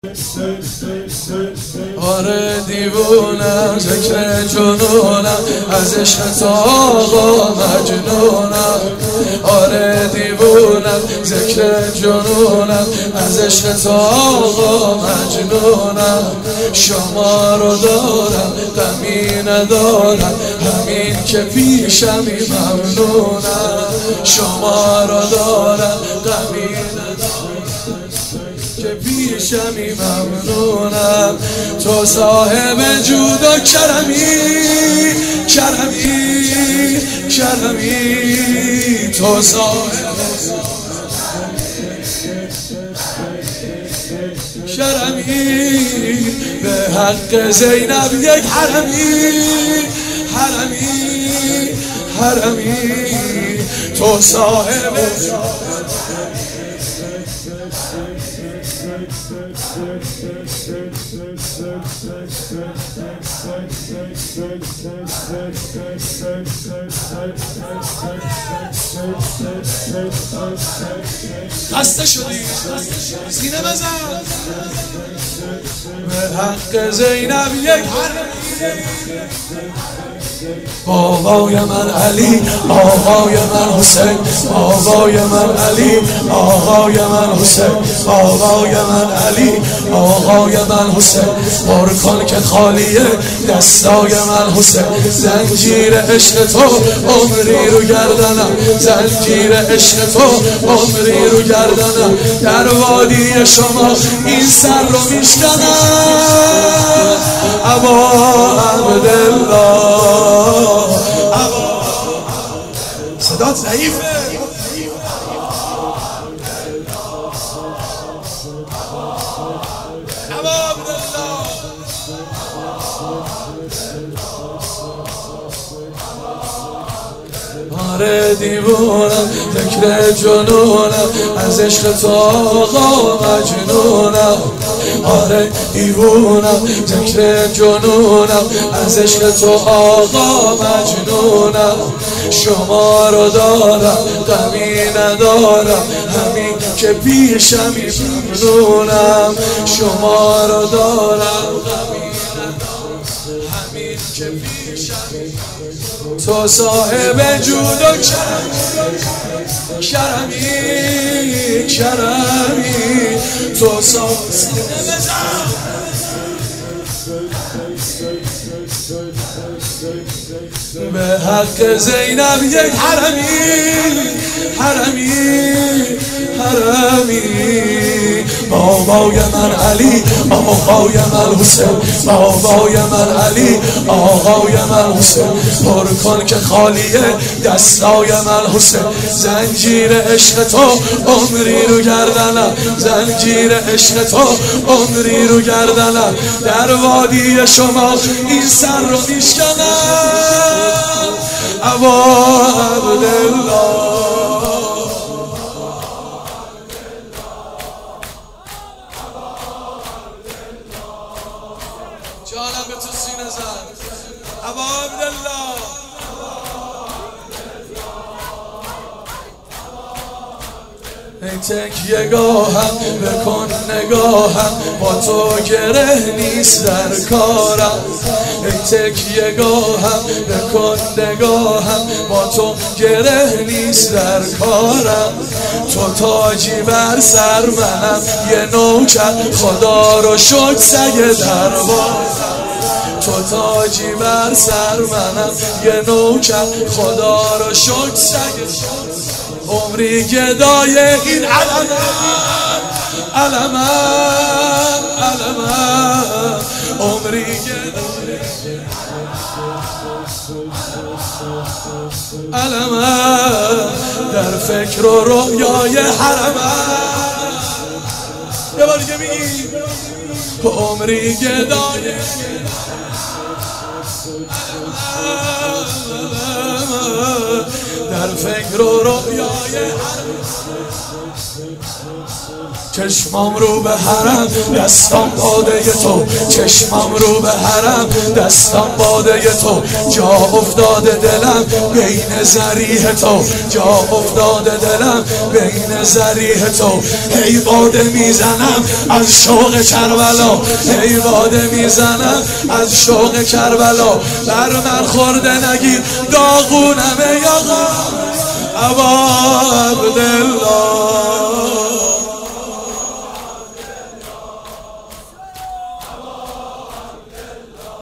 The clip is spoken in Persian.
آره دیوونم ذکر جنونم از عشق تو آقا مجنونم. آره دیوونم ذکر جنونم از عشق تو آقا مجنونم. شما رو دارم غمی ندارم همین که پیشمی ممنونم. شما رو دارم غمی ندارم که پیشمی ممنونم. تو صاحب جود و کرمی تو صاحب کرمی به حق زینب یک حرمی تو صاحب خسته شدی سینه بزن به حق زینب یک حرمی. بابای من علی آقای من حسین، بابای من علی آقای من حسین، بابای من علی آقای من حسین. پر کن که خالیه دستای من حسین. زنجیر عشق تو عمری رو گردنم، زنجیر عشق تو عمری رو گردنم. در وادی شما این سر رو میشکنم. ابا عبدالله صدات ضعیفه. ابا عبدالله آره دیوونم ذکر جنونم از عشق تو آقا مجنونم. آره دیوونم ذکر جنونم از عشق تو آقا مجنونم. شما رو دارم غمی ندارم همین که پیشمی ممنونم. شما رو دارم غمی ندارم همین که پیشمی. تو صاحب جود و کرمی تو صاحب به حق زینب یک حرمی. بابای من علی آقای من حسین، بابای من علی آقای من حسین. پر کن که خالیه دستای من حسین. زنجیر عشق تو عمری رو گردنم، زنجیر عشق تو عمری رو گردنم. در وادی شما این سر رو میشکنم. ابا عبدالله جانم به تو سینه زن. ابا عبدالله ای تکیه گاهم بکن نگاهم با تو گره نیست در کارم. ای تکیه گاهم بکن نگاهم با تو گره نیست در کارم. تو تاجی بر سر منم یه نوکر خدا رو شکر سگ دربار. تو تاجی بر سر منم یه نوکر خدا رو شکر سگ. عمری گدای این علمم عمری گدای علمم در فکر و رویای حرمم. یه بار دیگه میگی عمری گدای در فکر و رویای چشمام رو به حرم دستام باده تو، چشمام رو به حرم دستام باده تو، جا افتاده دلم بین زریح تو، جا افتاده دلم بین زریح تو. هی باده میزنم از شوق کربلا، هی باده میزنم از شوق کربلا. بر من خورده نگیر داغونم ای آقا ابا عبدالله.